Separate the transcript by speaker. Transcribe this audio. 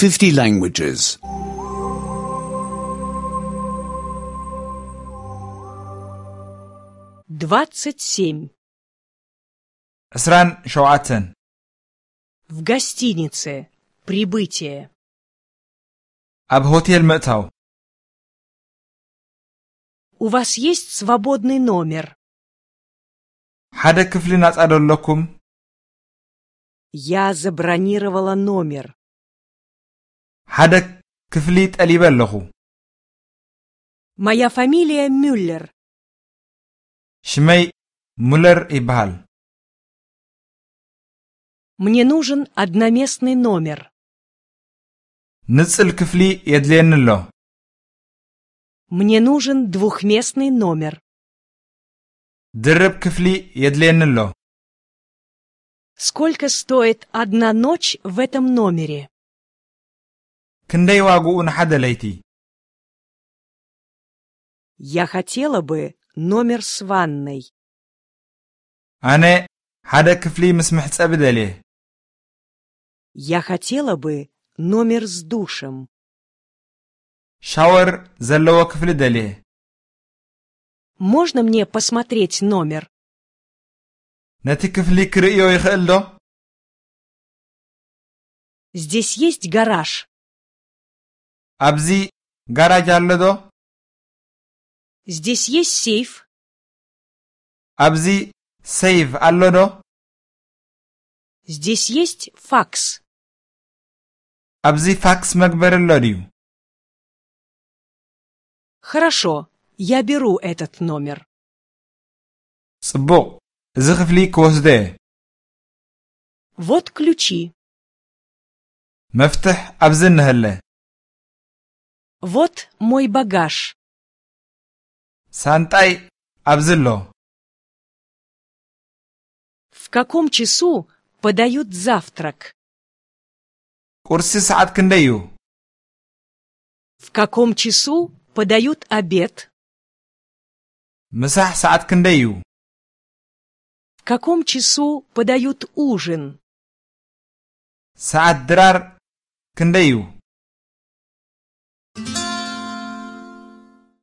Speaker 1: 50 languages.
Speaker 2: 27.
Speaker 3: عسران شوعتن.
Speaker 2: В гостинице. Прибытие.
Speaker 3: أب هوتيل مأتاو.
Speaker 2: У вас есть свободный номер?
Speaker 3: حدا كفلي ناس أدولكم.
Speaker 2: Я забронировала номер.
Speaker 3: حدا كفلي تقليب لخو.
Speaker 2: Моя фамилия Мюллер.
Speaker 3: شمي مولر إبهال.
Speaker 2: Мне нужен одноместный номер.
Speaker 3: نصل كفلي يدلين له.
Speaker 2: Мне нужен двухместный номер.
Speaker 3: درب كفلي يدلين له.
Speaker 2: Сколько стоит одна ночь в этом номере?
Speaker 3: كندي واقو حدا ليتي.
Speaker 2: Я хотела бы номер с ванной.
Speaker 3: أنا حدا كفلي مسمح تسأبد عليه.
Speaker 2: Я хотела бы номер с душем.
Speaker 3: شاور زلوا كفلي دليه.
Speaker 2: Можно мне посмотреть номер?
Speaker 3: نتي كفلي كرئيو يخيل دو.
Speaker 2: Здесь есть гараж.
Speaker 3: أبزي гараж على دو.
Speaker 2: Здесь есть сейф.
Speaker 3: أبزي سيف على دو.
Speaker 2: Здесь есть факс.
Speaker 3: أبزي فاكس مقبر اللوديو.
Speaker 2: Хорошо, я беру этот номер.
Speaker 3: صبو إذا خفلي كوزده.
Speaker 2: Вот ключи.
Speaker 3: مفتح أبزن هلا.
Speaker 2: Вот мой багаж.
Speaker 3: سانتاي أبزلو.
Speaker 2: В каком часу подают завтрак?
Speaker 3: كرسي ساعات كنديو.
Speaker 2: В каком часу подают обед?
Speaker 3: مساح ساعات كنديو.
Speaker 2: В каком часу подают ужин?
Speaker 3: ساعات درار كنديو.